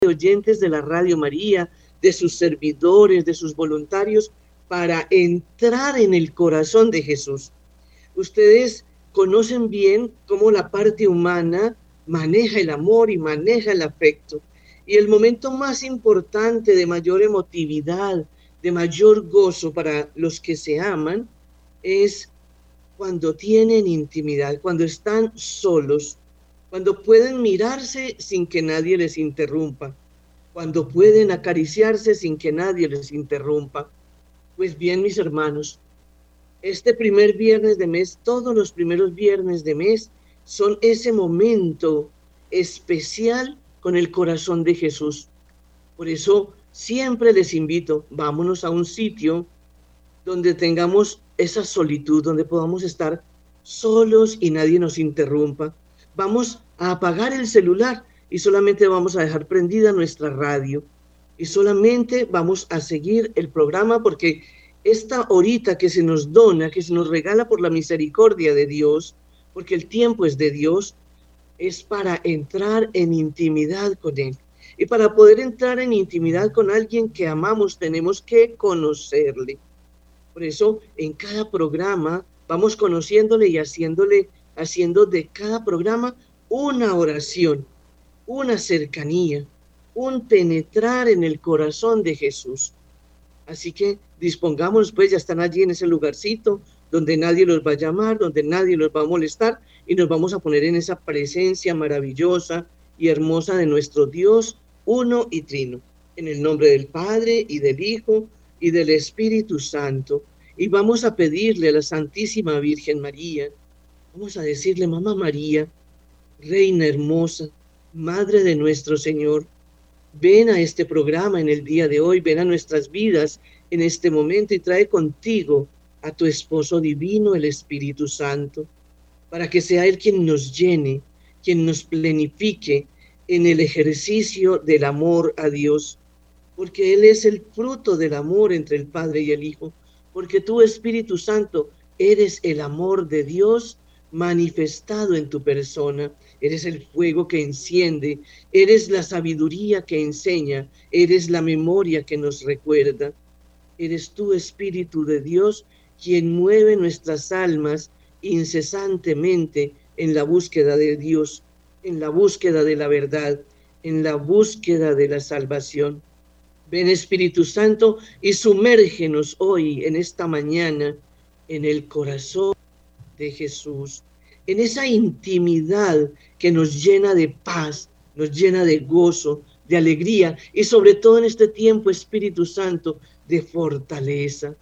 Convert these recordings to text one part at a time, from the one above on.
oyentes de la Radio María, de sus servidores, de sus voluntarios, para entrar en el corazón de Jesús. Ustedes conocen bien cómo la parte humana maneja el amor y maneja el afecto. Y el momento más importante de mayor emotividad, de mayor gozo para los que se aman, es cuando tienen intimidad, cuando están solos, cuando pueden mirarse sin que nadie les interrumpa, cuando pueden acariciarse sin que nadie les interrumpa. Pues bien, mis hermanos, este primer viernes de mes, todos los primeros viernes de mes, son ese momento especial con el corazón de Jesús. Por eso siempre les invito, vámonos a un sitio donde tengamos esa solitud, donde podamos estar solos y nadie nos interrumpa. Vamos a apagar el celular y solamente vamos a dejar prendida nuestra radio. Y solamente vamos a seguir el programa porque esta horita que se nos dona, que se nos regala por la misericordia de Dios, porque el tiempo es de Dios, es para entrar en intimidad con Él. Y para poder entrar en intimidad con alguien que amamos, tenemos que conocerle. Por eso, en cada programa vamos conociéndole y haciendo de cada programa una oración, una cercanía, un penetrar en el corazón de Jesús. Así que dispongámonos, pues ya están allí en ese lugarcito donde nadie los va a llamar, donde nadie los va a molestar y nos vamos a poner en esa presencia maravillosa y hermosa de nuestro Dios uno y trino. En el nombre del Padre y del Hijo y del Espíritu Santo. Y vamos a pedirle a la Santísima Virgen María, vamos a decirle, Mamá María, Reina hermosa, Madre de nuestro Señor, ven a este programa en el día de hoy, ven a nuestras vidas en este momento y trae contigo a tu esposo divino, el Espíritu Santo, para que sea Él quien nos llene, quien nos plenifique en el ejercicio del amor a Dios, porque Él es el fruto del amor entre el Padre y el Hijo, porque tú, Espíritu Santo, eres el amor de Dios manifestado en tu persona. Eres el fuego que enciende, eres la sabiduría que enseña, eres la memoria que nos recuerda. Eres tú, Espíritu de Dios, quien mueve nuestras almas incesantemente en la búsqueda de Dios, en la búsqueda de la verdad, en la búsqueda de la salvación. Ven, Espíritu Santo, y sumérgenos hoy, en esta mañana, en el corazón de Jesús, en esa intimidad que nos llena de paz, nos llena de gozo, de alegría y sobre todo en este tiempo, Espíritu Santo, de fortaleza,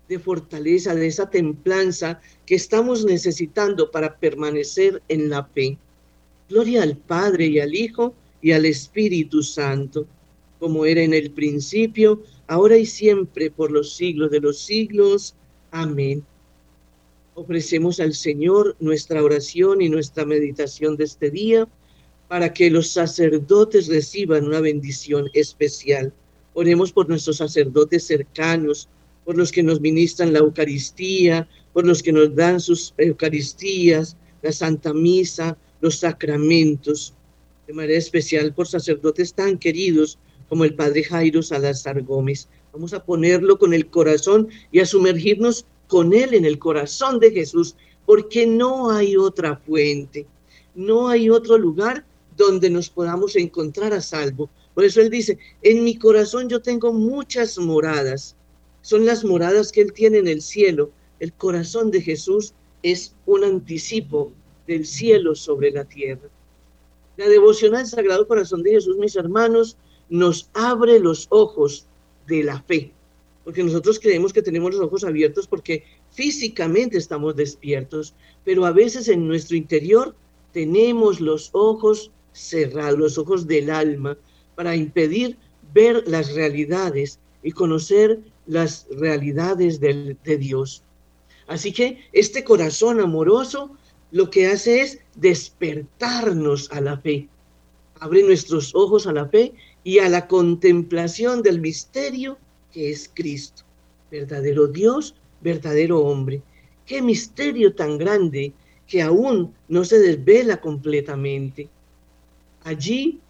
de esa templanza que estamos necesitando para permanecer en la fe. Gloria al Padre y al Hijo y al Espíritu Santo, como era en el principio, ahora y siempre, por los siglos de los siglos. Amén. Ofrecemos al Señor nuestra oración y nuestra meditación de este día para que los sacerdotes reciban una bendición especial. Oremos por nuestros sacerdotes cercanos, por los que nos ministran la Eucaristía, por los que nos dan sus Eucaristías, la Santa Misa, los sacramentos. De manera especial por sacerdotes tan queridos como el Padre Jairo Salazar Gómez. Vamos a ponerlo con el corazón y a sumergirnos con él en el corazón de Jesús, porque no hay otra fuente, no hay otro lugar donde nos podamos encontrar a salvo. Por eso él dice, en mi corazón yo tengo muchas moradas, son las moradas que él tiene en el cielo. El corazón de Jesús es un anticipo del cielo sobre la tierra. La devoción al Sagrado Corazón de Jesús, mis hermanos, nos abre los ojos de la fe, porque nosotros creemos que tenemos los ojos abiertos porque físicamente estamos despiertos, pero a veces en nuestro interior tenemos los ojos cerrados, los ojos del alma, para impedir ver las realidades y conocer las realidades de Dios. Así que este corazón amoroso lo que hace es despertarnos a la fe, abre nuestros ojos a la fe y a la contemplación del misterio que es Cristo, verdadero Dios, verdadero hombre. Qué misterio tan grande que aún no se desvela completamente. Allí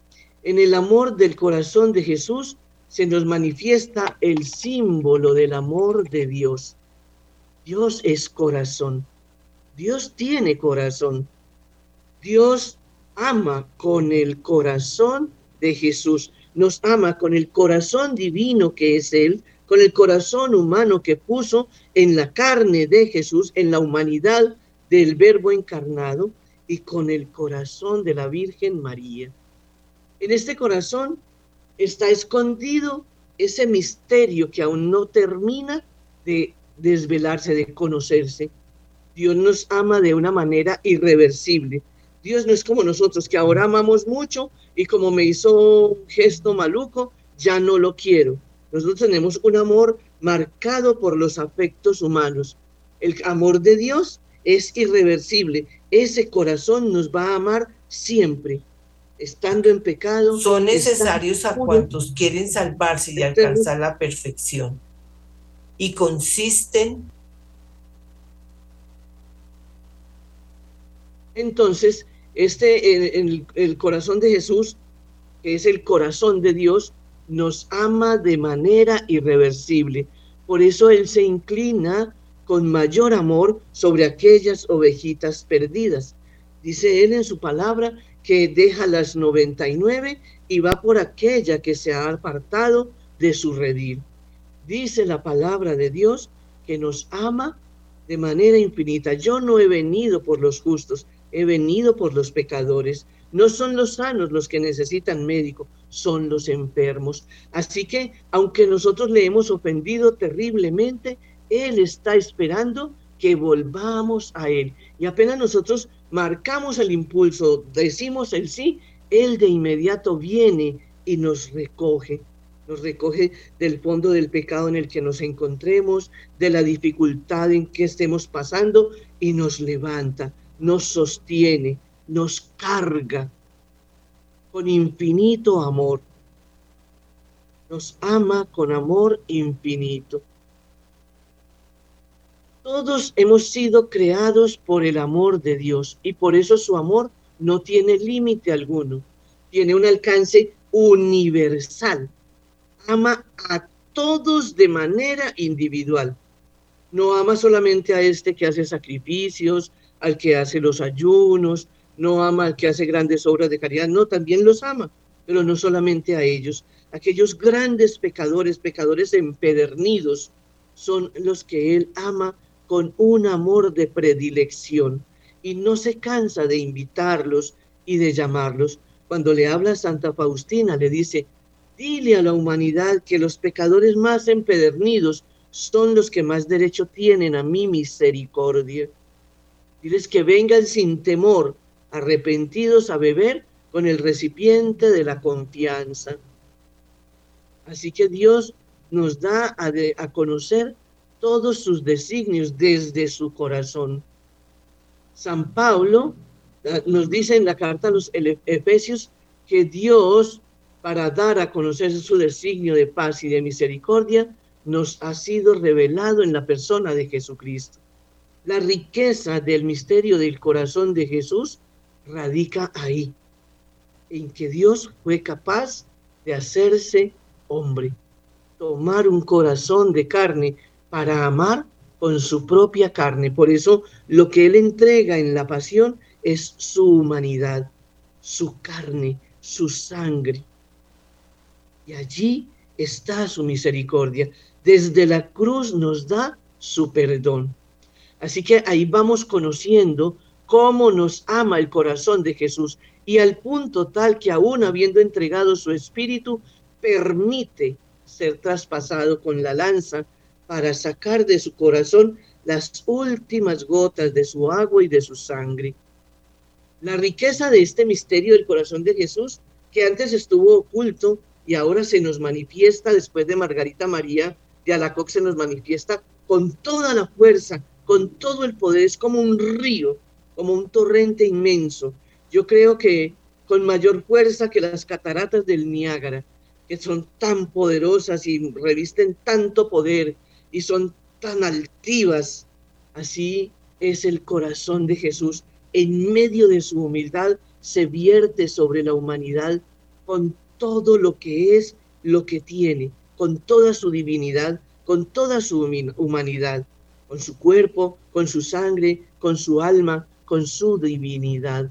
En el amor del corazón de Jesús se nos manifiesta el símbolo del amor de Dios. Dios es corazón. Dios tiene corazón. Dios ama con el corazón de Jesús. Nos ama con el corazón divino que es Él, con el corazón humano que puso en la carne de Jesús, en la humanidad del Verbo encarnado, y con el corazón de la Virgen María. En este corazón está escondido ese misterio que aún no termina de desvelarse, de conocerse. Dios nos ama de una manera irreversible. Dios no es como nosotros, que ahora amamos mucho y como me hizo un gesto maluco, ya no lo quiero. Nosotros tenemos un amor marcado por los afectos humanos. El amor de Dios es irreversible. Ese corazón nos va a amar siempre, estando en pecado. Son necesarios a cuantos quieren salvarse y alcanzar la perfección. Y consisten. Entonces, el corazón de Jesús, que es el corazón de Dios, nos ama de manera irreversible. Por eso Él se inclina con mayor amor sobre aquellas ovejitas perdidas. Dice Él en su palabra que deja las 99 y va por aquella que se ha apartado de su redil. Dice la palabra de Dios que nos ama de manera infinita. Yo no he venido por los justos, he venido por los pecadores. No son los sanos los que necesitan médico, son los enfermos. Así que, aunque nosotros le hemos ofendido terriblemente, Él está esperando que volvamos a Él. Y apenas nosotros marcamos el impulso, decimos el sí, Él de inmediato viene y nos recoge del fondo del pecado en el que nos encontremos, de la dificultad en que estemos pasando, y nos levanta, nos sostiene, nos carga con infinito amor. Nos ama con amor infinito. Todos hemos sido creados por el amor de Dios y por eso su amor no tiene límite alguno. Tiene un alcance universal. Ama a todos de manera individual. No ama solamente a este que hace sacrificios, al que hace los ayunos, no ama al que hace grandes obras de caridad, no, también los ama, pero no solamente a ellos. Aquellos grandes pecadores, pecadores empedernidos, son los que Él ama con un amor de predilección y no se cansa de invitarlos y de llamarlos. Cuando le habla a Santa Faustina, le dice: dile a la humanidad que los pecadores más empedernidos son los que más derecho tienen a mi misericordia. Diles que vengan sin temor, arrepentidos, a beber con el recipiente de la confianza. Así que Dios nos da a conocer todos sus designios desde su corazón. San Pablo nos dice en la carta a los Efesios que Dios, para dar a conocer su designio de paz y de misericordia, nos ha sido revelado en la persona de Jesucristo. La riqueza del misterio del corazón de Jesús radica ahí, en que Dios fue capaz de hacerse hombre, tomar un corazón de carne para amar con su propia carne. Por eso lo que Él entrega en la pasión es su humanidad, su carne, su sangre. Y allí está su misericordia. Desde la cruz nos da su perdón. Así que ahí vamos conociendo cómo nos ama el corazón de Jesús, y al punto tal que aún habiendo entregado su espíritu, permite ser traspasado con la lanza para sacar de su corazón las últimas gotas de su agua y de su sangre. La riqueza de este misterio del corazón de Jesús, que antes estuvo oculto y ahora se nos manifiesta después de Margarita María de Alacoque, se nos manifiesta con toda la fuerza, con todo el poder. Es como un río, como un torrente inmenso. Yo creo que con mayor fuerza que las cataratas del Niágara, que son tan poderosas y revisten tanto poder y son tan altivas. Así es el corazón de Jesús. En medio de su humildad se vierte sobre la humanidad con todo lo que es, lo que tiene, con toda su divinidad, con toda su humanidad, con su cuerpo, con su sangre, con su alma, con su divinidad.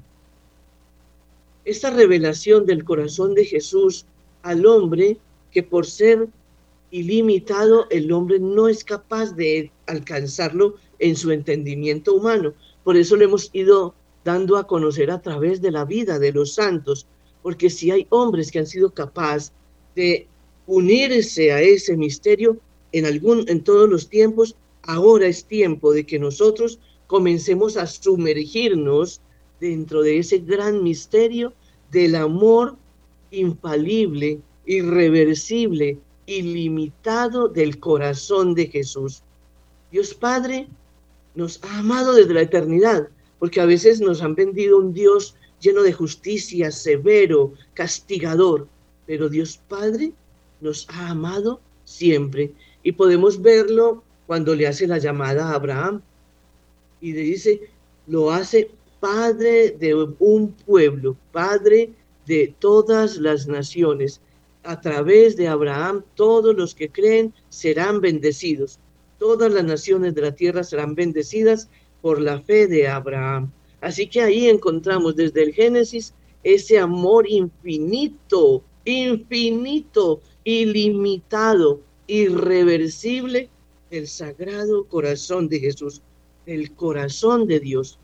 Esta revelación del corazón de Jesús al hombre, que por ser ilimitado, el hombre no es capaz de alcanzarlo en su entendimiento humano. Por eso lo hemos ido dando a conocer a través de la vida de los santos, porque si hay hombres que han sido capaces de unirse a ese misterio en todos los tiempos, ahora es tiempo de que nosotros comencemos a sumergirnos dentro de ese gran misterio del amor infalible, irreversible, ilimitado del corazón de Jesús. Dios Padre nos ha amado desde la eternidad, porque a veces nos han vendido un Dios lleno de justicia, severo, castigador, pero Dios Padre nos ha amado siempre, y podemos verlo cuando le hace la llamada a Abraham y le dice, lo hace padre de un pueblo, padre de todas las naciones. A través de Abraham, todos los que creen serán bendecidos. Todas las naciones de la tierra serán bendecidas por la fe de Abraham. Así que ahí encontramos desde el Génesis ese amor infinito, infinito, ilimitado, irreversible del Sagrado Corazón de Jesús, el corazón de Dios.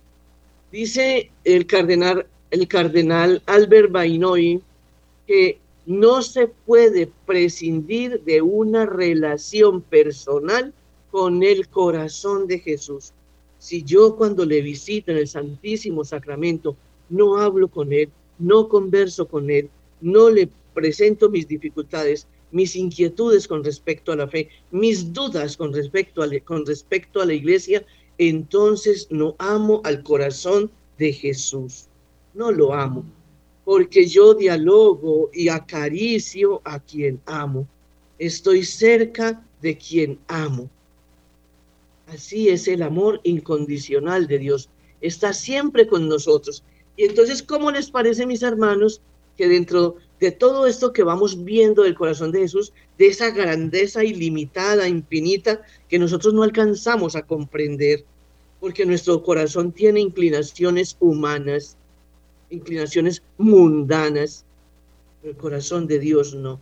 Dice el cardenal Albert Bainoy que no se puede prescindir de una relación personal con el corazón de Jesús. Si yo cuando le visito en el Santísimo Sacramento no hablo con él, no converso con él, no le presento mis dificultades, mis inquietudes con respecto a la fe, mis dudas con respecto a la iglesia, entonces no amo al corazón de Jesús. No lo amo, porque yo dialogo y acaricio a quien amo. Estoy cerca de quien amo. Así es el amor incondicional de Dios. Está siempre con nosotros. Y entonces, ¿cómo les parece, mis hermanos, que dentro de todo esto que vamos viendo del corazón de Jesús, de esa grandeza ilimitada, infinita, que nosotros no alcanzamos a comprender, porque nuestro corazón tiene inclinaciones humanas, inclinaciones mundanas, el corazón de Dios no?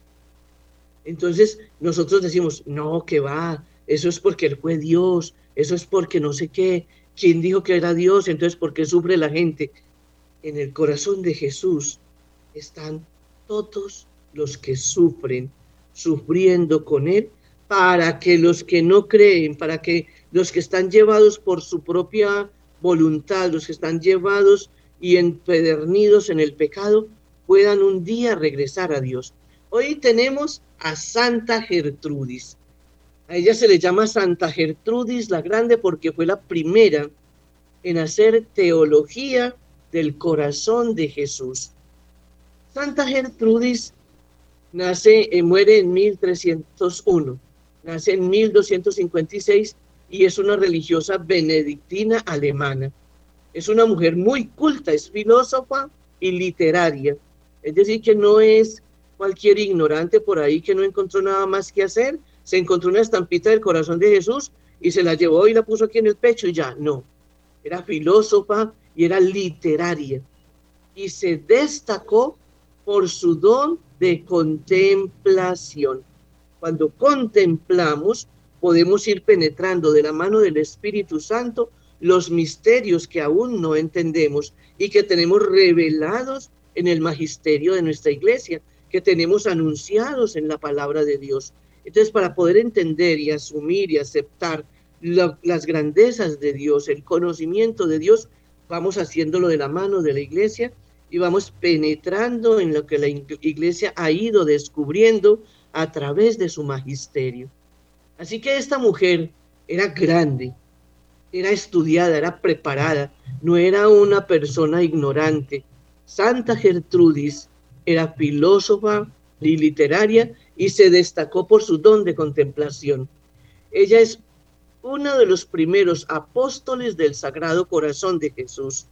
Entonces nosotros decimos, no, que va, eso es porque él fue Dios, eso es porque no sé qué, ¿quién dijo que era Dios? Entonces, ¿por qué sufre la gente? En el corazón de Jesús están todos los que sufren, sufriendo con él, para que los que no creen, para que los que están llevados por su propia voluntad, los que están llevados y empedernidos en el pecado, puedan un día regresar a Dios. Hoy tenemos a Santa Gertrudis. A ella se le llama Santa Gertrudis la Grande porque fue la primera en hacer teología del corazón de Jesús. Santa Gertrudis muere en 1301, nace en 1256 y es una religiosa benedictina alemana. Es una mujer muy culta, es filósofa y literaria. Es decir, que no es cualquier ignorante por ahí que no encontró nada más que hacer, se encontró una estampita del corazón de Jesús y se la llevó y la puso aquí en el pecho y ya, no. Era filósofa y era literaria. Y se destacó por su don de contemplación. Cuando contemplamos, podemos ir penetrando de la mano del Espíritu Santo los misterios que aún no entendemos y que tenemos revelados en el magisterio de nuestra iglesia, que tenemos anunciados en la palabra de Dios. Entonces, para poder entender y asumir y aceptar las grandezas de Dios, el conocimiento de Dios, vamos haciéndolo de la mano de la iglesia y vamos penetrando en lo que la iglesia ha ido descubriendo a través de su magisterio. Así que esta mujer era grande, era estudiada, era preparada, no era una persona ignorante. Santa Gertrudis era filósofa y literaria y se destacó por su don de contemplación. Ella es uno de los primeros apóstoles del Sagrado Corazón de Jesús.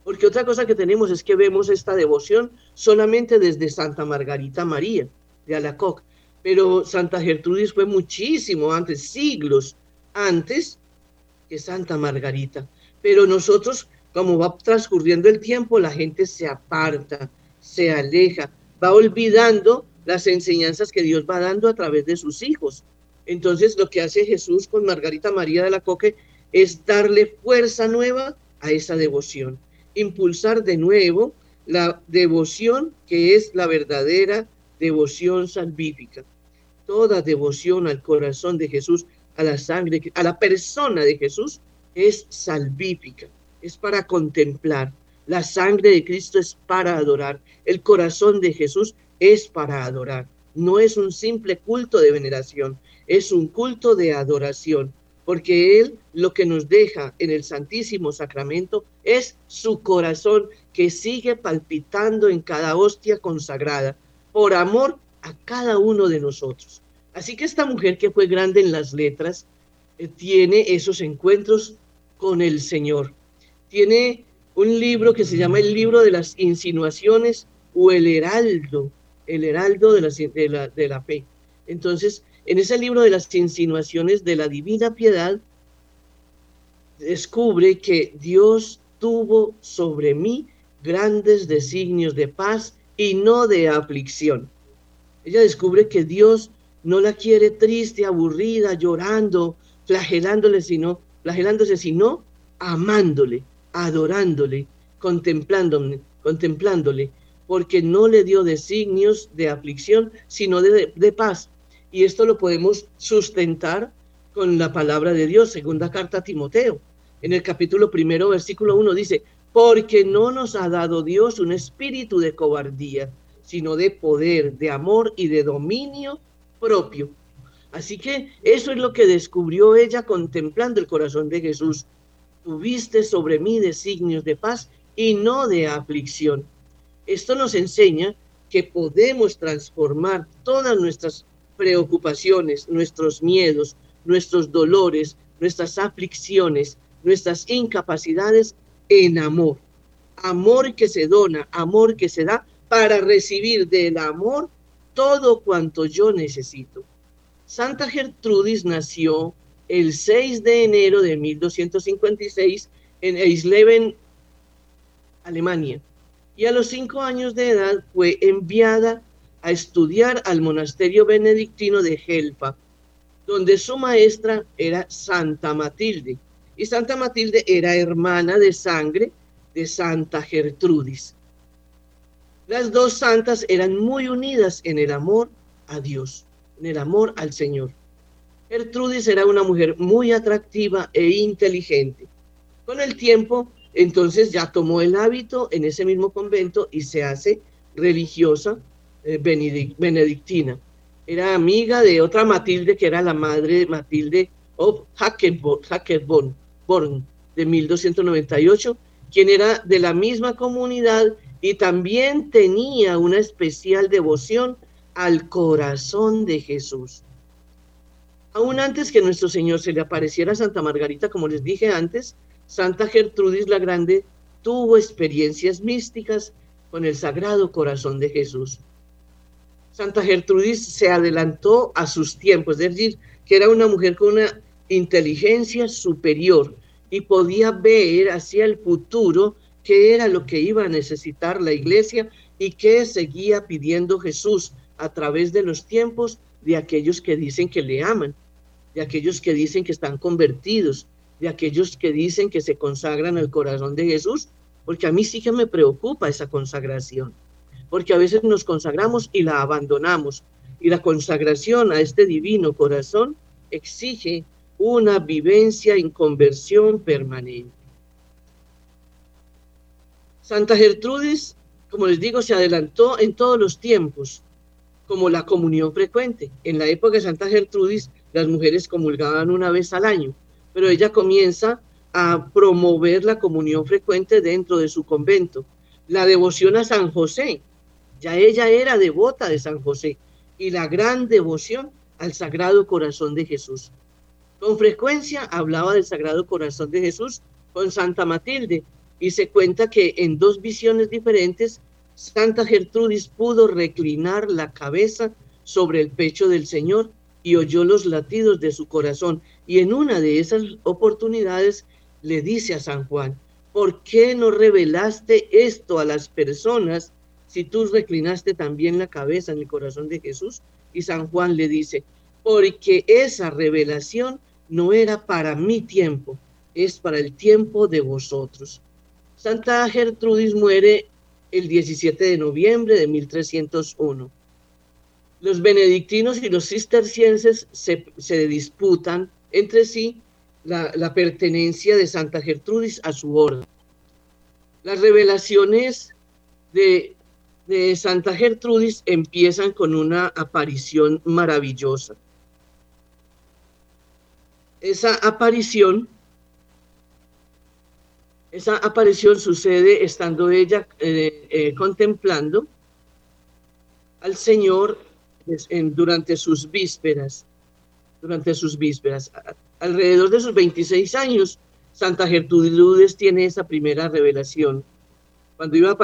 Porque otra cosa que tenemos es que vemos esta devoción solamente desde Santa Margarita María de Alacoque, pero Santa Gertrudis fue muchísimo antes, siglos antes que Santa Margarita. Pero nosotros, como va transcurriendo el tiempo, la gente se aparta, se aleja, va olvidando las enseñanzas que Dios va dando a través de sus hijos. Entonces, lo que hace Jesús con Margarita María de Alacoque es darle fuerza nueva a esa devoción, impulsar de nuevo la devoción que es la verdadera devoción salvífica. Toda devoción al corazón de Jesús, a la sangre, a la persona de Jesús, es salvífica, es para contemplar. La sangre de Cristo es para adorar. El corazón de Jesús es para adorar. No es un simple culto de veneración, es un culto de adoración, porque Él lo que nos deja en el Santísimo Sacramento es su corazón que sigue palpitando en cada hostia consagrada, por amor a cada uno de nosotros. Así que esta mujer que fue grande en las letras, tiene esos encuentros con el Señor. Tiene un libro que se llama el libro de las insinuaciones o el heraldo de la fe. Entonces, en ese libro de las insinuaciones de la divina piedad, descubre que Dios tuvo sobre mí grandes designios de paz y no de aflicción. Ella descubre que Dios no la quiere triste, aburrida, llorando, flagelándose, sino amándole, adorándole, contemplándole, porque no le dio designios de aflicción, sino de paz. Y esto lo podemos sustentar con la palabra de Dios, segunda carta a Timoteo. En el capítulo 1, versículo 1 dice, porque no nos ha dado Dios un espíritu de cobardía, sino de poder, de amor y de dominio propio. Así que eso es lo que descubrió ella contemplando el corazón de Jesús. Tuviste sobre mí designios de paz y no de aflicción. Esto nos enseña que podemos transformar todas nuestras preocupaciones, nuestros miedos, nuestros dolores, nuestras aflicciones, nuestras incapacidades en amor. Amor que se dona, amor que se da para recibir del amor todo cuanto yo necesito. Santa Gertrudis nació el 6 de enero de 1256 en Eisleben, Alemania, y a los 5 años de edad fue enviada a estudiar al monasterio benedictino de Helfa, donde su maestra era Santa Matilde, y Santa Matilde era hermana de sangre de Santa Gertrudis. Las dos santas eran muy unidas en el amor a Dios, en el amor al Señor. Gertrudis era una mujer muy atractiva e inteligente. Con el tiempo, entonces ya tomó el hábito en ese mismo convento y se hace religiosa benedictina. Era amiga de otra Matilde, que era la madre de Matilde of Hackerborn, de 1298, quien era de la misma comunidad y también tenía una especial devoción al corazón de Jesús. Aún antes que nuestro Señor se le apareciera a Santa Margarita, como les dije antes, Santa Gertrudis la Grande tuvo experiencias místicas con el Sagrado Corazón de Jesús. Santa Gertrudis se adelantó a sus tiempos, es decir, que era una mujer con una inteligencia superior y podía ver hacia el futuro qué era lo que iba a necesitar la iglesia y qué seguía pidiendo Jesús a través de los tiempos de aquellos que dicen que le aman, de aquellos que dicen que están convertidos, de aquellos que dicen que se consagran al corazón de Jesús, porque a mí sí que me preocupa esa consagración, porque a veces nos consagramos y la abandonamos, y la consagración a este divino corazón exige una vivencia en conversión permanente. Santa Gertrudis, como les digo, se adelantó en todos los tiempos, como la comunión frecuente. En la época de Santa Gertrudis, las mujeres comulgaban una vez al año, pero ella comienza a promover la comunión frecuente dentro de su convento. La devoción a San José, ya ella era devota de San José, y la gran devoción al Sagrado Corazón de Jesús. Con frecuencia hablaba del Sagrado Corazón de Jesús con Santa Matilde, y se cuenta que en 2 visiones diferentes, Santa Gertrudis pudo reclinar la cabeza sobre el pecho del Señor y oyó los latidos de su corazón. Y en una de esas oportunidades le dice a San Juan: ¿por qué no revelaste esto a las personas si tú reclinaste también la cabeza en el corazón de Jesús? Y San Juan le dice: porque esa revelación no era para mi tiempo, es para el tiempo de vosotros. Santa Gertrudis muere el 17 de noviembre de 1301. Los benedictinos y los cistercienses se disputan entre sí la pertenencia de Santa Gertrudis a su orden. Las revelaciones de Santa Gertrudis empiezan con una aparición maravillosa. Esa aparición sucede estando ella contemplando al Señor durante sus vísperas. Alrededor de sus 26 años, Santa Gertrudis tiene esa primera revelación. Cuando iba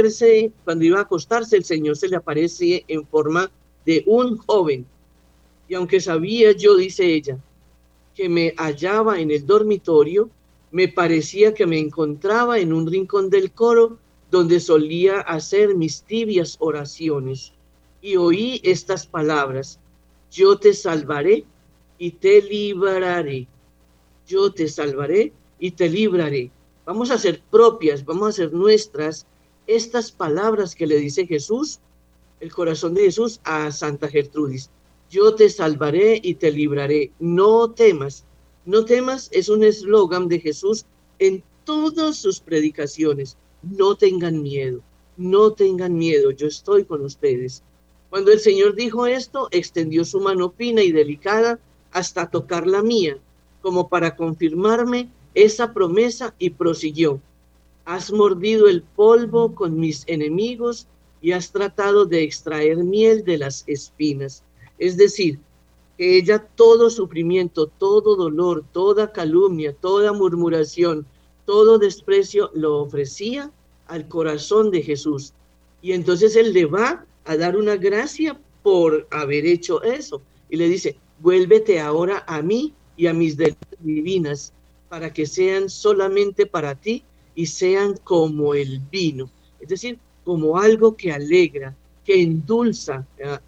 a acostarse, el Señor se le aparece en forma de un joven. Y aunque sabía yo, dice ella, que me hallaba en el dormitorio, me parecía que me encontraba en un rincón del coro donde solía hacer mis tibias oraciones. Y oí estas palabras: yo te salvaré y te libraré. Yo te salvaré y te libraré. Vamos a hacer propias, vamos a hacer nuestras estas palabras que le dice Jesús, el corazón de Jesús, a Santa Gertrudis. Yo te salvaré y te libraré. No temas. No temas es un eslogan de Jesús en todas sus predicaciones. No tengan miedo. No tengan miedo. Yo estoy con ustedes. Cuando el Señor dijo esto, extendió su mano fina y delicada hasta tocar la mía, como para confirmarme esa promesa, y prosiguió: has mordido el polvo con mis enemigos y has tratado de extraer miel de las espinas. Es decir, que ella todo sufrimiento, todo dolor, toda calumnia, toda murmuración, todo desprecio lo ofrecía al corazón de Jesús. Y entonces Él le va a dar una gracia por haber hecho eso. Y le dice: vuélvete ahora a mí y a mis delicias divinas, para que sean solamente para ti y sean como el vino. Es decir, como algo que alegra, que endulza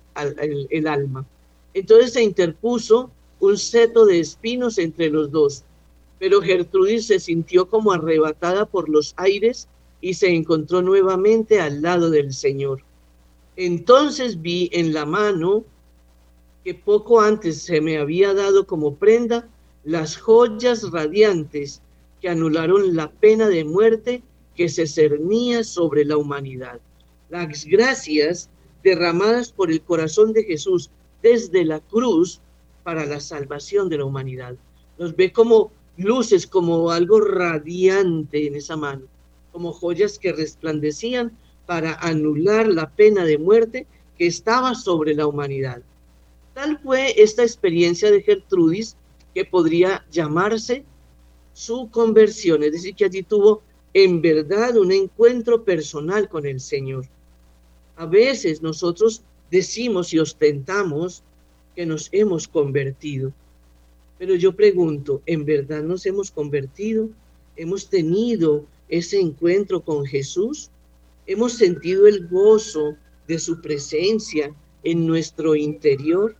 el alma. Entonces se interpuso un seto de espinos entre los dos, pero Gertrudis se sintió como arrebatada por los aires y se encontró nuevamente al lado del Señor. Entonces vi en la mano que poco antes se me había dado como prenda las joyas radiantes que anularon la pena de muerte que se cernía sobre la humanidad. Las gracias derramadas por el corazón de Jesús desde la cruz para la salvación de la humanidad. Los ve como luces, como algo radiante en esa mano, como joyas que resplandecían para anular la pena de muerte que estaba sobre la humanidad. Tal fue esta experiencia de Gertrudis que podría llamarse su conversión, es decir, que allí tuvo en verdad un encuentro personal con el Señor. A veces nosotros decimos y ostentamos que nos hemos convertido, pero yo pregunto, ¿en verdad nos hemos convertido? ¿Hemos tenido ese encuentro con Jesús? ¿Hemos sentido el gozo de su presencia en nuestro interior?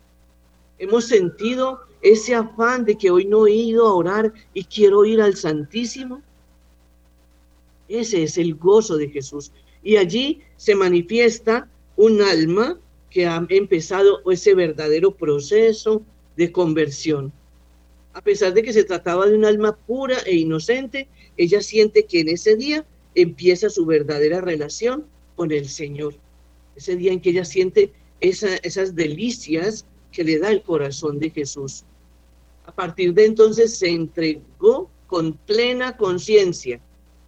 ¿Hemos sentido ese afán de que hoy no he ido a orar y quiero ir al Santísimo? Ese es el gozo de Jesús. Y allí se manifiesta un alma que ha empezado ese verdadero proceso de conversión. A pesar de que se trataba de un alma pura e inocente, ella siente que en ese día empieza su verdadera relación con el Señor. Ese día en que ella siente esas delicias que le da el corazón de Jesús. A partir de entonces se entregó con plena conciencia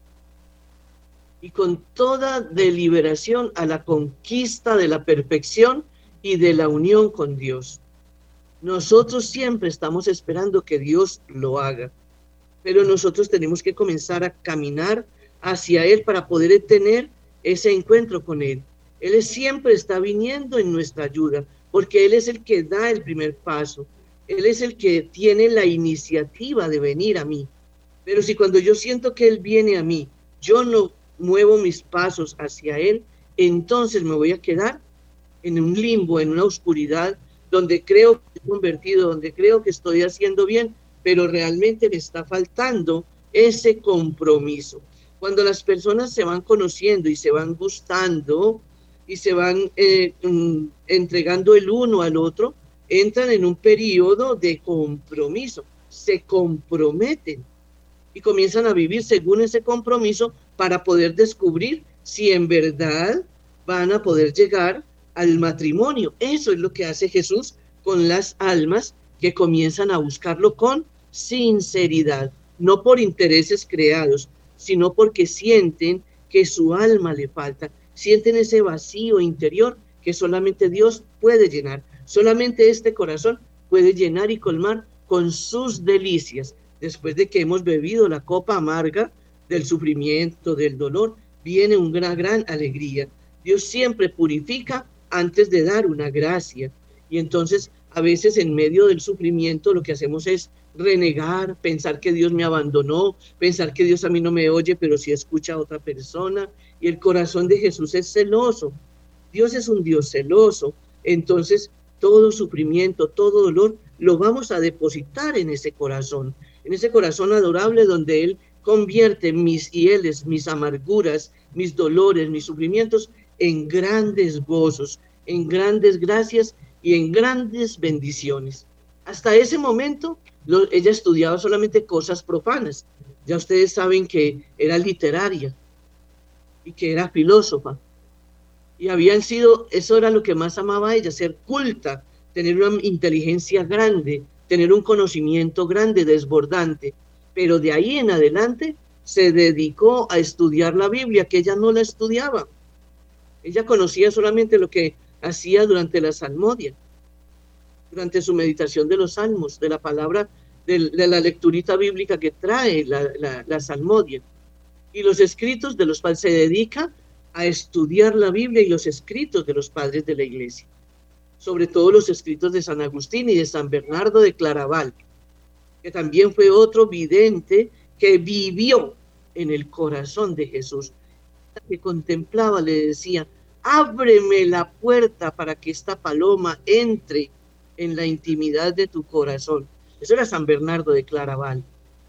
y con toda deliberación a la conquista de la perfección y de la unión con Dios. Nosotros siempre estamos esperando que Dios lo haga. pero nosotros tenemos que comenzar a caminar hacia Él para poder tener ese encuentro con Él. Él siempre está viniendo en nuestra ayuda, porque Él es el que da el primer paso. Él es el que tiene la iniciativa de venir a mí. Pero si cuando yo siento que Él viene a mí, yo no muevo mis pasos hacia Él, entonces me voy a quedar en un limbo, en una oscuridad, donde creo que estoy convertido, donde creo que estoy haciendo bien, pero realmente me está faltando ese compromiso. Cuando las personas se van conociendo y se van gustando y se van entregando el uno al otro, entran en un periodo de compromiso, se comprometen y comienzan a vivir según ese compromiso para poder descubrir si en verdad van a poder llegar al matrimonio. Eso es lo que hace Jesús con las almas que comienzan a buscarlo con sinceridad, no por intereses creados, sino porque sienten que su alma le falta, sienten ese vacío interior que solamente Dios puede llenar, solamente este corazón puede llenar y colmar con sus delicias. Después de que hemos bebido la copa amarga del sufrimiento, del dolor, viene una gran alegría. Dios siempre purifica antes de dar una gracia. Y entonces, a veces en medio del sufrimiento, lo que hacemos es renegar, pensar que Dios me abandonó, pensar que Dios a mí no me oye, pero sí escucha a otra persona. Y el corazón de Jesús es celoso. Dios es un Dios celoso. Entonces, todo sufrimiento, todo dolor, lo vamos a depositar en ese corazón adorable donde Él convierte mis hieles, mis amarguras, mis dolores, mis sufrimientos en grandes gozos, en grandes gracias y en grandes bendiciones. Hasta ese momento, ella estudiaba solamente cosas profanas. Ya ustedes saben que era literaria y que era filósofa. Y eso era lo que más amaba a ella, ser culta, tener una inteligencia grande, tener un conocimiento grande, desbordante. Pero de ahí en adelante se dedicó a estudiar la Biblia, que ella no la estudiaba. Ella conocía solamente lo que hacía durante la salmodia, durante su meditación de los salmos, de la palabra, de la lecturita bíblica que trae la salmodia. Y los escritos de los padres, se dedica a estudiar la Biblia y los escritos de los padres de la iglesia, sobre todo los escritos de San Agustín y de San Bernardo de Claraval, que también fue otro vidente que vivió en el corazón de Jesús, que contemplaba, le decía: ábreme la puerta para que esta paloma entre en la intimidad de tu corazón. Eso era San Bernardo de Claraval.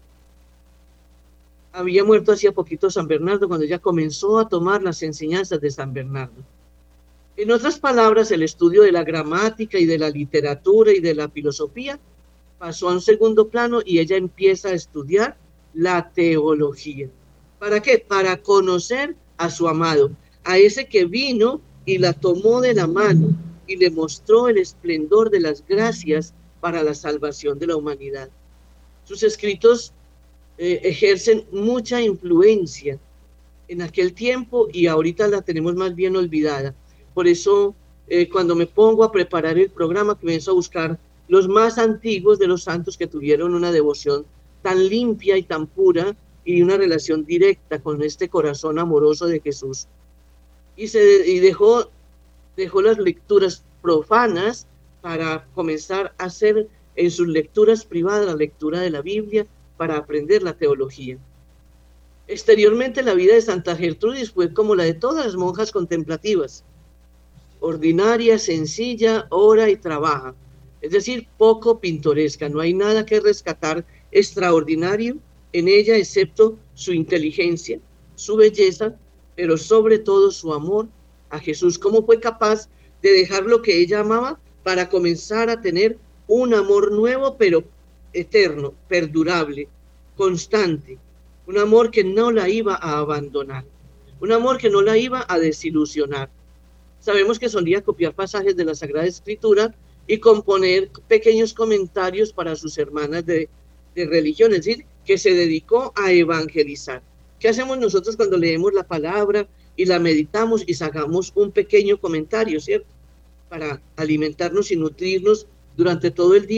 Había muerto hacía poquito San Bernardo cuando ya comenzó a tomar las enseñanzas de San Bernardo. En otras palabras, el estudio de la gramática y de la literatura y de la filosofía pasó a un segundo plano y ella empieza a estudiar la teología. ¿Para qué? Para conocer a su amado, a ese que vino y la tomó de la mano y le mostró el esplendor de las gracias para la salvación de la humanidad. Sus escritos ejercen mucha influencia en aquel tiempo y ahorita la tenemos más bien olvidada. Por eso, cuando me pongo a preparar el programa, comienzo a buscar los más antiguos de los santos que tuvieron una devoción tan limpia y tan pura y una relación directa con este corazón amoroso de Jesús. Y dejó las lecturas profanas para comenzar a hacer en sus lecturas privadas la lectura de la Biblia para aprender la teología. Exteriormente, la vida de Santa Gertrudis fue como la de todas las monjas contemplativas: ordinaria, sencilla, ora y trabaja, es decir, poco pintoresca. No hay nada que rescatar extraordinario en ella, excepto su inteligencia, su belleza, pero sobre todo su amor a Jesús. ¿Cómo fue capaz de dejar lo que ella amaba para comenzar a tener un amor nuevo, pero eterno, perdurable, constante? Un amor que no la iba a abandonar, un amor que no la iba a desilusionar. Sabemos que solía copiar pasajes de la Sagrada Escritura y componer pequeños comentarios para sus hermanas de religión, es decir, que se dedicó a evangelizar. ¿Qué hacemos nosotros cuando leemos la palabra y la meditamos y sacamos un pequeño comentario, cierto? Para alimentarnos y nutrirnos durante todo el día.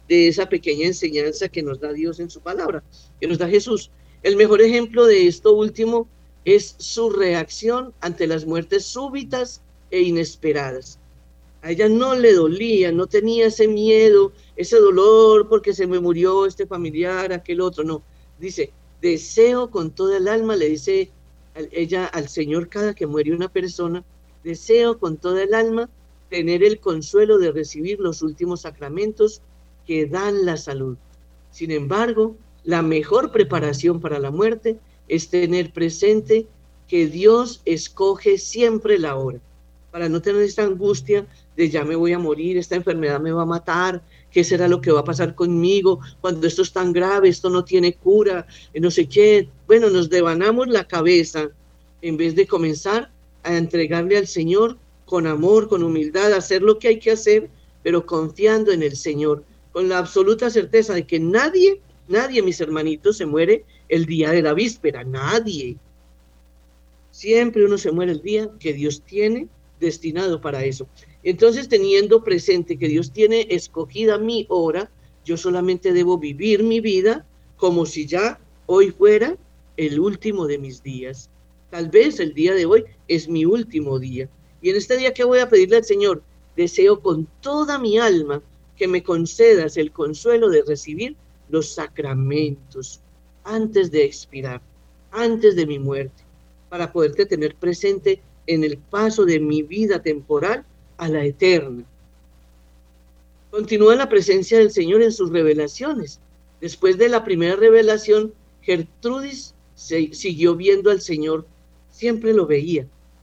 de esa pequeña enseñanza que nos da Dios en su palabra, que nos da Jesús. El mejor ejemplo de esto último es su reacción ante las muertes súbitas e inesperadas. A ella no le dolía, no tenía ese miedo, ese dolor porque se me murió este familiar, aquel otro, no. Dice, deseo con toda el alma, le dice ella al Señor cada que muere una persona, deseo con toda el alma tener el consuelo de recibir los últimos sacramentos que dan la salud. Sin embargo, la mejor preparación para la muerte es tener presente que Dios escoge siempre la hora, para no tener esta angustia de ya me voy a morir, esta enfermedad me va a matar, qué será lo que va a pasar conmigo cuando esto es tan grave, esto no tiene cura, no sé qué. Bueno, nos devanamos la cabeza en vez de comenzar a entregarle al Señor con amor, con humildad, hacer lo que hay que hacer, pero confiando en el Señor, con la absoluta certeza de que nadie, mis hermanitos, se muere el día de la víspera, nadie. Siempre uno se muere el día que Dios tiene destinado para eso. Entonces, teniendo presente que Dios tiene escogida mi hora, yo solamente debo vivir mi vida como si ya hoy fuera el último de mis días. Tal vez el día de hoy es mi último día. Y en este día, ¿qué voy a pedirle al Señor? Deseo con toda mi alma que me concedas el consuelo de recibir los sacramentos antes de expirar, antes de mi muerte, para poderte tener presente en el paso de mi vida temporal a la eterna. Continúa la presencia del Señor en sus revelaciones. Después de la primera revelación, Gertrudis siguió viendo al Señor, siempre lo veía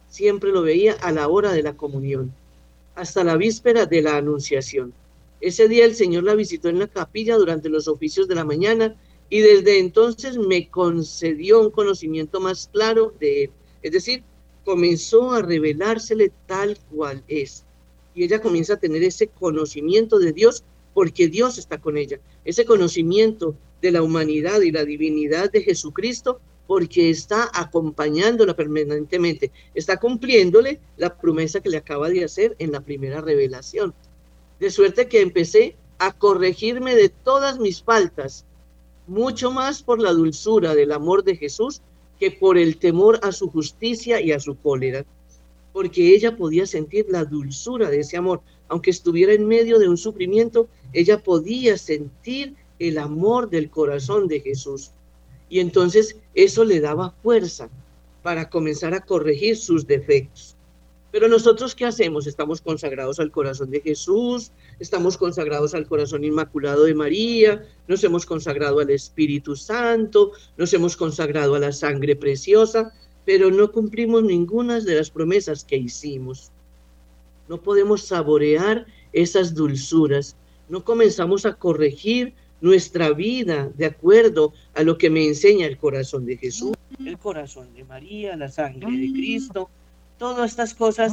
a la hora de la comunión, hasta la víspera de la Anunciación. Ese día el Señor la visitó en la capilla durante los oficios de la mañana y desde entonces me concedió un conocimiento más claro de él. Es decir, comenzó a revelársele tal cual es. Y ella comienza a tener ese conocimiento de Dios porque Dios está con ella. Ese conocimiento de la humanidad y la divinidad de Jesucristo porque está acompañándola permanentemente. Está cumpliéndole la promesa que le acaba de hacer en la primera revelación. De suerte que empecé a corregirme de todas mis faltas, mucho más por la dulzura del amor de Jesús que por el temor a su justicia y a su cólera, porque ella podía sentir la dulzura de ese amor, aunque estuviera en medio de un sufrimiento, ella podía sentir el amor del corazón de Jesús, y entonces eso le daba fuerza para comenzar a corregir sus defectos. Pero nosotros, ¿qué hacemos? Estamos consagrados al corazón de Jesús, estamos consagrados al corazón inmaculado de María, nos hemos consagrado al Espíritu Santo, nos hemos consagrado a la sangre preciosa, pero no cumplimos ninguna de las promesas que hicimos. No podemos saborear esas dulzuras, no comenzamos a corregir nuestra vida de acuerdo a lo que me enseña el corazón de Jesús, el corazón de María, la sangre de Cristo. Todas estas cosas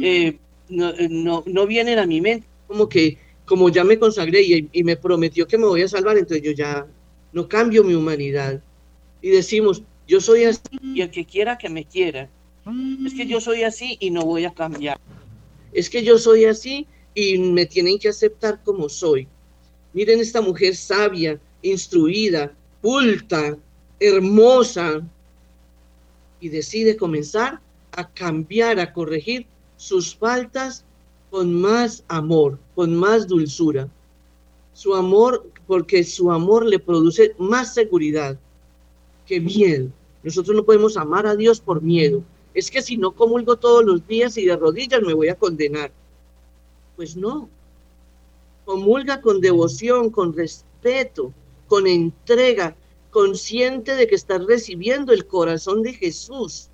no vienen a mi mente, como ya me consagré y me prometió que me voy a salvar, entonces yo ya no cambio mi humanidad. Y decimos, yo soy así y el que quiera que me quiera. Es que yo soy así y no voy a cambiar. Es que yo soy así y me tienen que aceptar como soy. Miren esta mujer sabia, instruida, culta, hermosa, y decide comenzar a cambiar, a corregir sus faltas con más amor, con más dulzura. Su amor, porque su amor le produce más seguridad que miedo. Nosotros no podemos amar a Dios por miedo. Es que si no comulgo todos los días y de rodillas me voy a condenar. Pues no. Comulga con devoción, con respeto, con entrega, consciente de que estás recibiendo el corazón de Jesús.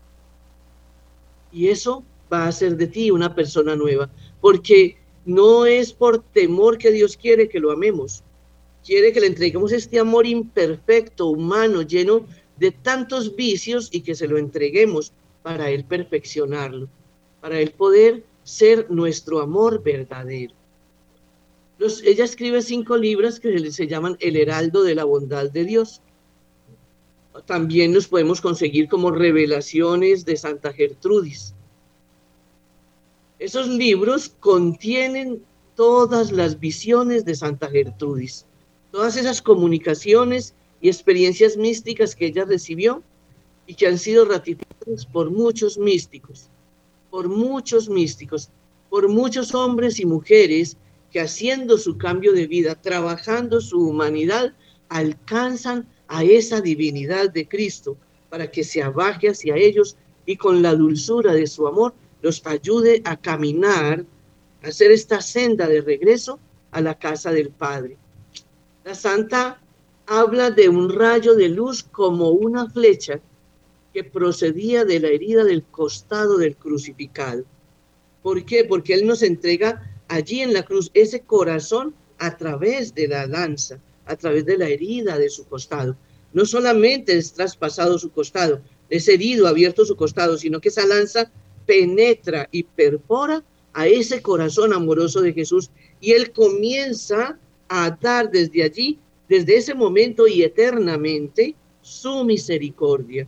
Y eso va a hacer de ti una persona nueva, porque no es por temor que Dios quiere que lo amemos. Quiere que le entreguemos este amor imperfecto, humano, lleno de tantos vicios y que se lo entreguemos para Él perfeccionarlo, para Él poder ser nuestro amor verdadero. Ella escribe 5 libros que se llaman El Heraldo de la Bondad de Dios. También los podemos conseguir como Revelaciones de Santa Gertrudis. Esos libros contienen todas las visiones de Santa Gertrudis, todas esas comunicaciones y experiencias místicas que ella recibió y que han sido ratificadas por muchos místicos, por muchos hombres y mujeres que haciendo su cambio de vida, trabajando su humanidad, alcanzan a esa divinidad de Cristo para que se abaje hacia ellos y con la dulzura de su amor los ayude a caminar, a hacer esta senda de regreso a la casa del Padre. La santa habla de un rayo de luz como una flecha que procedía de la herida del costado del crucificado. ¿Por qué? Porque Él nos entrega allí en la cruz ese corazón a través de la lanza, a través de la herida de su costado. No solamente es traspasado su costado, es herido, abierto su costado, sino que esa lanza penetra y perfora a ese corazón amoroso de Jesús y Él comienza a dar desde allí, desde ese momento y eternamente, su misericordia.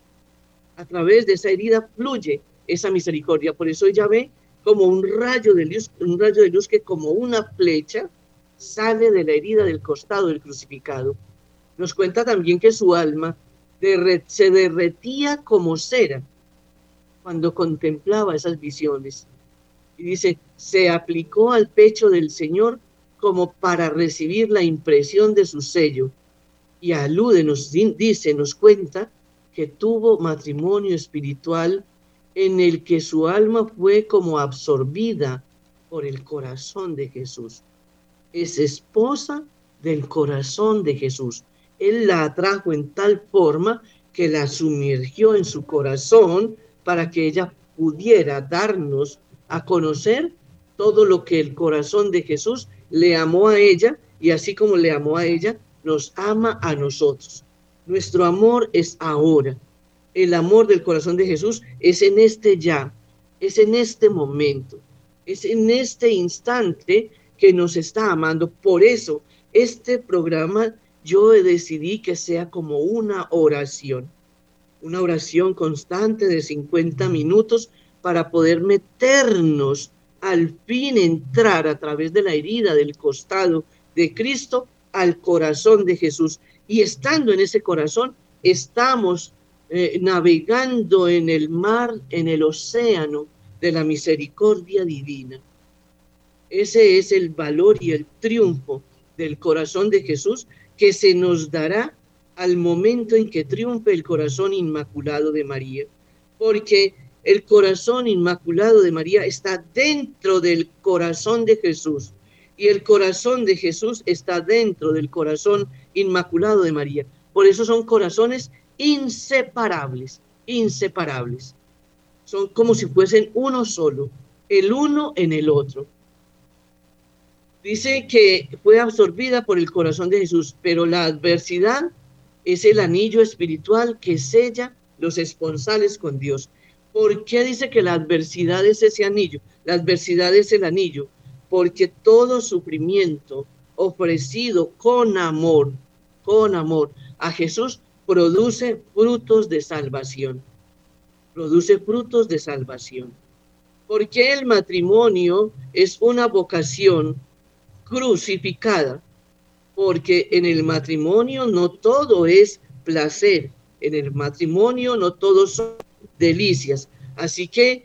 A través de esa herida fluye esa misericordia. Por eso ella ve como un rayo de luz que como una flecha sale de la herida del costado del crucificado. Nos cuenta también que su alma se derretía como cera cuando contemplaba esas visiones. Y dice, se aplicó al pecho del Señor como para recibir la impresión de su sello. Y alude, nos cuenta que tuvo matrimonio espiritual en el que su alma fue como absorbida por el corazón de Jesús. Es esposa del corazón de Jesús. Él la atrajo en tal forma que la sumergió en su corazón para que ella pudiera darnos a conocer todo lo que el corazón de Jesús le amó a ella, y así como le amó a ella, nos ama a nosotros. Nuestro amor es ahora. El amor del corazón de Jesús es en este ya, es en este momento, es en este instante que nos está amando. Por eso, este programa yo decidí que sea como una oración constante de 50 minutos para poder meternos, al fin entrar a través de la herida del costado de Cristo al corazón de Jesús. Y estando en ese corazón, estamos navegando en el mar, en el océano de la misericordia divina. Ese es el valor y el triunfo del corazón de Jesús que se nos dará al momento en que triunfe el corazón inmaculado de María, porque el corazón inmaculado de María está dentro del corazón de Jesús y el corazón de Jesús está dentro del corazón inmaculado de María. Por eso son corazones inseparables. Son como si fuesen uno solo, el uno en el otro. Dice que fue absorbida por el corazón de Jesús, pero la adversidad es el anillo espiritual que sella los esponsales con Dios. ¿Por qué dice que la adversidad es ese anillo? La adversidad es el anillo, porque todo sufrimiento ofrecido con amor a Jesús produce frutos de salvación. Porque el matrimonio es una vocación crucificada, porque en el matrimonio no todo es placer, en el matrimonio no todo son delicias. Así que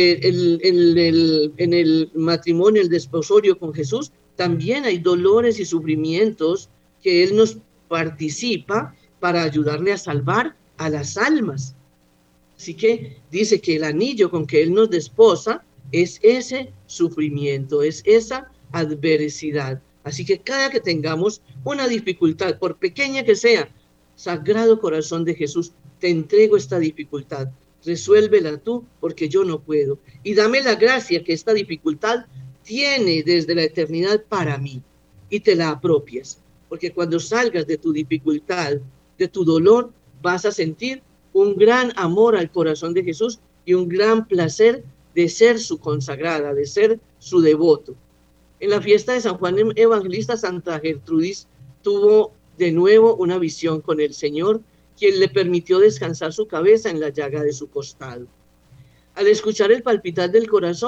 en el matrimonio, el desposorio con Jesús, también hay dolores y sufrimientos que Él nos participa para ayudarle a salvar a las almas. Así que dice que el anillo con que Él nos desposa es ese sufrimiento, es esa adversidad. Así que cada que tengamos una dificultad, por pequeña que sea, Sagrado Corazón de Jesús, te entrego esta dificultad, resuélvela tú porque yo no puedo. Y dame la gracia que esta dificultad tiene desde la eternidad para mí y te la apropias. Porque cuando salgas de tu dificultad, de tu dolor, vas a sentir un gran amor al corazón de Jesús y un gran placer de ser su consagrada, de ser su devoto. En la fiesta de San Juan Evangelista, Santa Gertrudis tuvo de nuevo una visión con el Señor, quien le permitió descansar su cabeza en la llaga de su costado. Al escuchar el palpitar del corazón,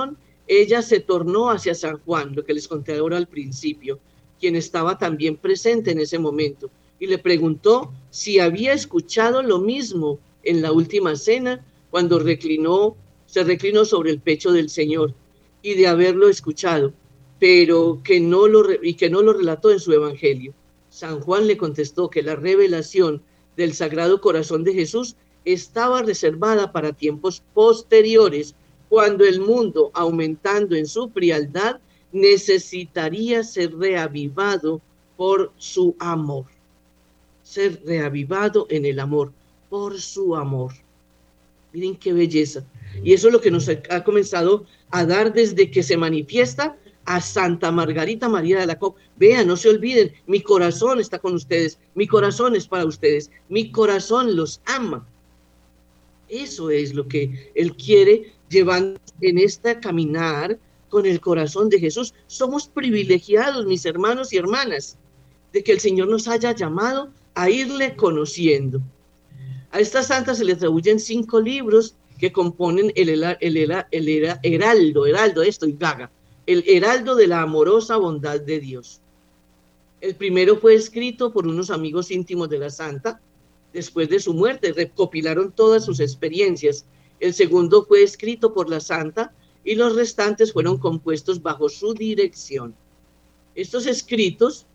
ella se tornó hacia San Juan, lo que les conté ahora al principio, quien estaba también presente en ese momento, y le preguntó si había escuchado lo mismo en la última cena, cuando se reclinó sobre el pecho del Señor, y de haberlo escuchado, pero que no lo relató en su evangelio. San Juan le contestó que la revelación del Sagrado Corazón de Jesús estaba reservada para tiempos posteriores, cuando el mundo, aumentando en su frialdad, necesitaría ser reavivado por su amor. Ser reavivado en el amor, por su amor. Miren qué belleza. Y eso es lo que nos ha comenzado a dar desde que se manifiesta a Santa Margarita María de Alacoque. Vean, no se olviden, mi corazón está con ustedes, mi corazón es para ustedes, mi corazón los ama. Eso es lo que Él quiere llevar en esta caminar con el corazón de Jesús. Somos privilegiados, mis hermanos y hermanas, de que el Señor nos haya llamado a irle conociendo. A esta santa se le atribuyen 5 libros que componen el heraldo de la amorosa bondad de Dios. El primero fue escrito por unos amigos íntimos de la santa. Después de su muerte, recopilaron todas sus experiencias. El segundo fue escrito por la santa y los restantes fueron compuestos bajo su dirección. En estos escritos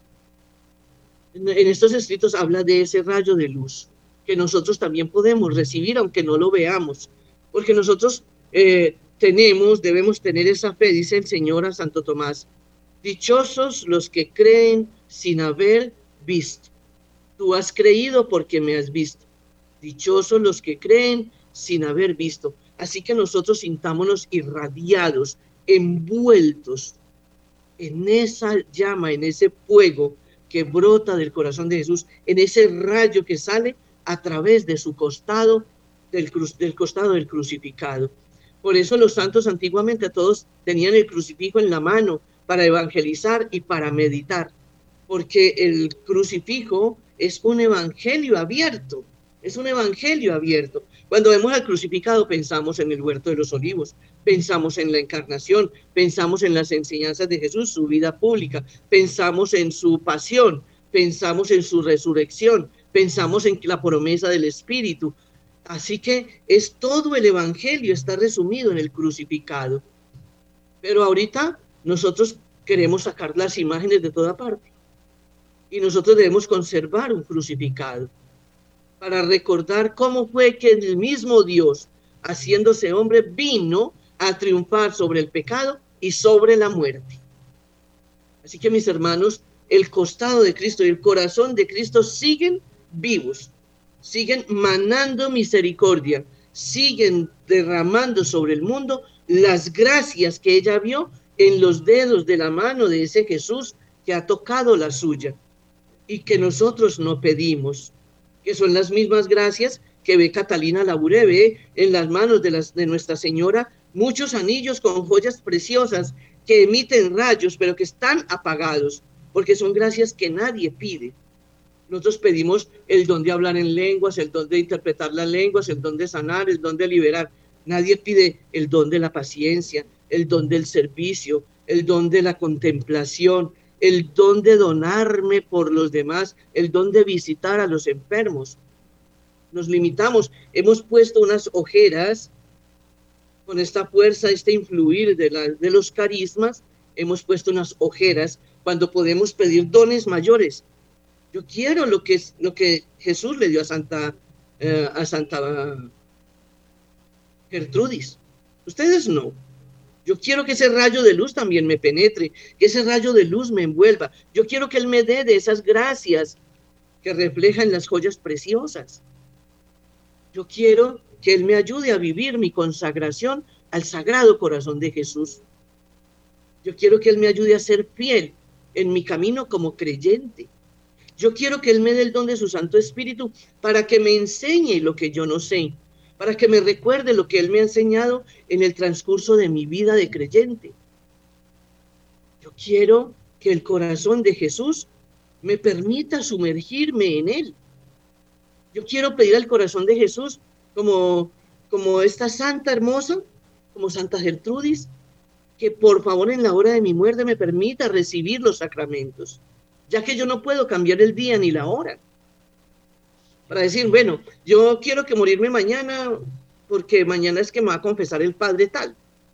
habla de ese rayo de luz que nosotros también podemos recibir, aunque no lo veamos, porque nosotros debemos tener esa fe, dice el Señor a Santo Tomás: dichosos los que creen sin haber visto. Tú has creído porque me has visto. Dichosos los que creen sin haber visto. Así que nosotros sintámonos irradiados, envueltos en esa llama, en ese fuego que brota del corazón de Jesús, en ese rayo que sale a través de su costado, del costado del crucificado. Por eso los santos antiguamente a todos tenían el crucifijo en la mano para evangelizar y para meditar, porque el crucifijo es un evangelio abierto, Cuando vemos al crucificado pensamos en el huerto de los olivos, pensamos en la encarnación, pensamos en las enseñanzas de Jesús, su vida pública, pensamos en su pasión, pensamos en su resurrección, pensamos en la promesa del Espíritu. Así que es todo el evangelio, está resumido en el crucificado. Pero ahorita nosotros queremos sacar las imágenes de toda parte. Y nosotros debemos conservar un crucificado para recordar cómo fue que el mismo Dios, haciéndose hombre, vino a triunfar sobre el pecado y sobre la muerte. Así que, mis hermanos, el costado de Cristo y el corazón de Cristo siguen vivos, siguen manando misericordia, siguen derramando sobre el mundo las gracias que ella vio en los dedos de la mano de ese Jesús que ha tocado la suya y que nosotros no pedimos, que son las mismas gracias que ve Catalina Labouré, ve en las manos de Nuestra Señora muchos anillos con joyas preciosas que emiten rayos, pero que están apagados, porque son gracias que nadie pide. Nosotros pedimos el don de hablar en lenguas, el don de interpretar las lenguas, el don de sanar, el don de liberar. Nadie pide el don de la paciencia, el don del servicio, el don de la contemplación, el don de donarme por los demás, el don de visitar a los enfermos. Nos limitamos, hemos puesto unas ojeras con esta fuerza, este influir de los carismas, hemos puesto unas ojeras cuando podemos pedir dones mayores. Yo quiero lo que Jesús le dio a Santa Gertrudis. Ustedes no. Yo quiero que ese rayo de luz también me penetre, que ese rayo de luz me envuelva. Yo quiero que Él me dé de esas gracias que reflejan las joyas preciosas. Yo quiero que Él me ayude a vivir mi consagración al Sagrado Corazón de Jesús. Yo quiero que Él me ayude a ser fiel en mi camino como creyente. Yo quiero que Él me dé el don de su Santo Espíritu para que me enseñe lo que yo no sé, para que me recuerde lo que Él me ha enseñado en el transcurso de mi vida de creyente. Yo quiero que el corazón de Jesús me permita sumergirme en Él. Yo quiero pedir al corazón de Jesús, como esta santa hermosa, como Santa Gertrudis, que por favor en la hora de mi muerte me permita recibir los sacramentos, ya que yo no puedo cambiar el día ni la hora. Para decir, bueno, yo quiero que morirme mañana porque mañana es que me va a confesar el padre tal.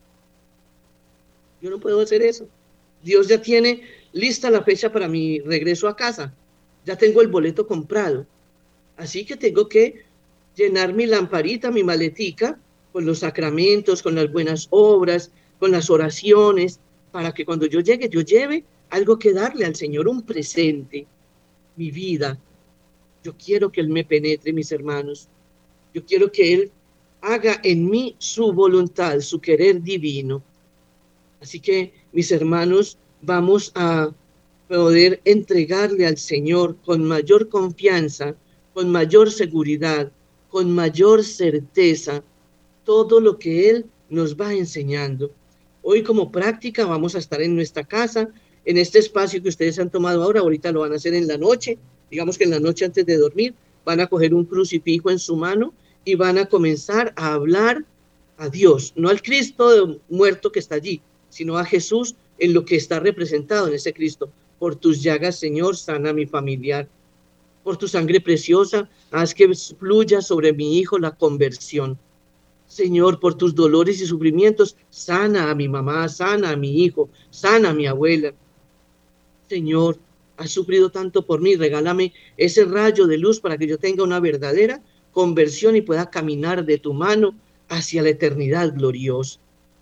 Yo no puedo hacer eso. Dios ya tiene lista la fecha para mi regreso a casa. Ya tengo el boleto comprado. Así que tengo que llenar mi lamparita, mi maletica, con los sacramentos, con las buenas obras, con las oraciones, para que cuando yo llegue, yo lleve algo que darle al Señor, un presente, mi vida. Yo quiero que Él me penetre, mis hermanos. Yo quiero que Él haga en mí su voluntad, su querer divino. Así que, mis hermanos, vamos a poder entregarle al Señor con mayor confianza, con mayor seguridad, con mayor certeza, todo lo que Él nos va enseñando. Hoy como práctica vamos a estar en nuestra casa, en este espacio que ustedes han tomado ahorita lo van a hacer en la noche, digamos que en la noche antes de dormir, van a coger un crucifijo en su mano y van a comenzar a hablar a Dios, no al Cristo muerto que está allí, sino a Jesús en lo que está representado en ese Cristo. Por tus llagas, Señor, sana a mi familiar. Por tu sangre preciosa, haz que fluya sobre mi hijo la conversión. Señor, por tus dolores y sufrimientos, sana a mi mamá, sana a mi hijo, sana a mi abuela. Señor, has sufrido tanto por mí, regálame ese rayo de luz para que yo tenga una verdadera conversión y pueda caminar de tu mano hacia la eternidad gloriosa.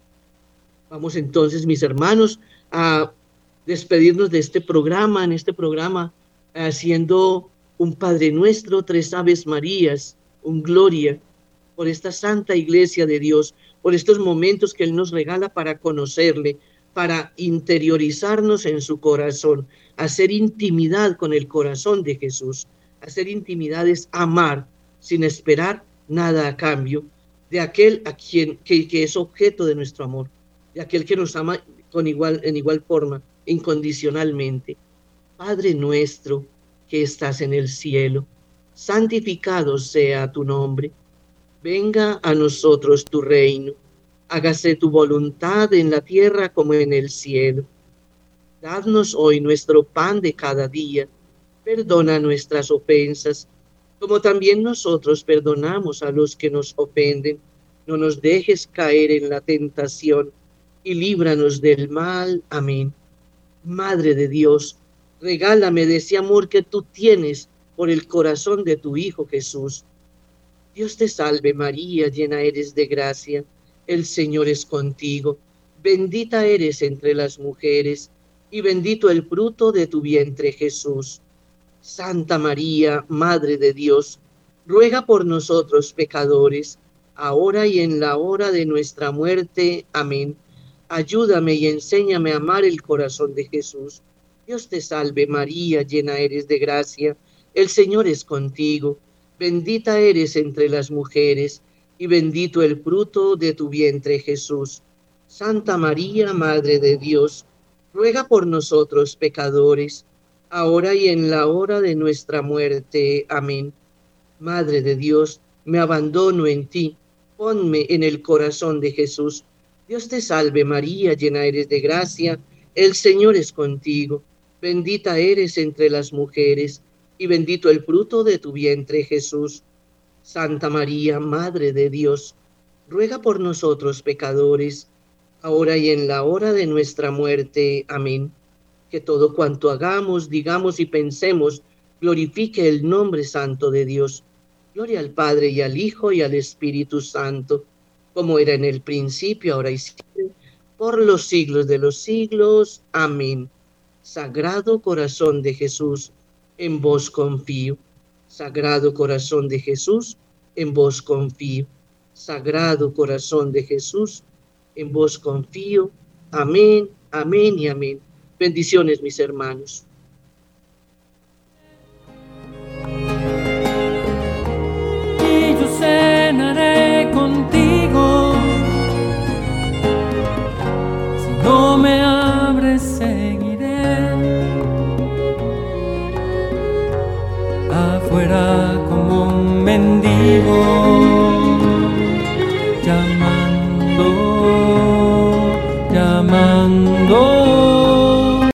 Vamos entonces, mis hermanos, a despedirnos de este programa, en este programa, haciendo un Padre Nuestro, 3 Aves Marías, un Gloria, por esta Santa Iglesia de Dios, por estos momentos que Él nos regala para conocerle, para interiorizarnos en su corazón, hacer intimidad con el corazón de Jesús. Hacer intimidad es amar sin esperar nada a cambio de aquel a quien que es objeto de nuestro amor, de aquel que nos ama en igual forma, incondicionalmente. Padre nuestro que estás en el cielo, santificado sea tu nombre. Venga a nosotros tu reino. Hágase tu voluntad en la tierra como en el cielo. Dadnos hoy nuestro pan de cada día. Perdona nuestras ofensas, como también nosotros perdonamos a los que nos ofenden. No nos dejes caer en la tentación y líbranos del mal. Amén. Madre de Dios, regálame de ese amor que tú tienes por el corazón de tu Hijo Jesús. Dios te salve María, llena eres de gracia, el Señor es contigo. Bendita eres entre las mujeres y bendito el fruto de tu vientre Jesús. Santa María, Madre de Dios, ruega por nosotros pecadores, ahora y en la hora de nuestra muerte. Amén. Ayúdame y enséñame a amar el corazón de Jesús. Dios te salve María, llena eres de gracia, el Señor es contigo. Bendita eres entre las mujeres y bendito el fruto de tu vientre Jesús. Santa María, Madre de Dios, ruega por nosotros pecadores, ahora y en la hora de nuestra muerte. Amén. Madre de Dios, me abandono en ti, ponme en el corazón de Jesús. Dios te salve María, llena eres de gracia, el Señor es contigo. Bendita eres entre las mujeres y bendito el fruto de tu vientre Jesús. Santa María, Madre de Dios, ruega por nosotros pecadores, ahora y en la hora de nuestra muerte. Amén. Que todo cuanto hagamos, digamos y pensemos glorifique el nombre santo de Dios. Gloria al Padre y al Hijo y al Espíritu Santo, como era en el principio, ahora y siempre, por los siglos de los siglos. Amén. Sagrado corazón de Jesús, en vos confío. Sagrado corazón de Jesús, en vos confío. Sagrado corazón de Jesús, en vos confío. Amén, amén y amén. Bendiciones, mis hermanos. Y yo cenaré contigo. Si no me abres, seguiré afuera como un mendigo.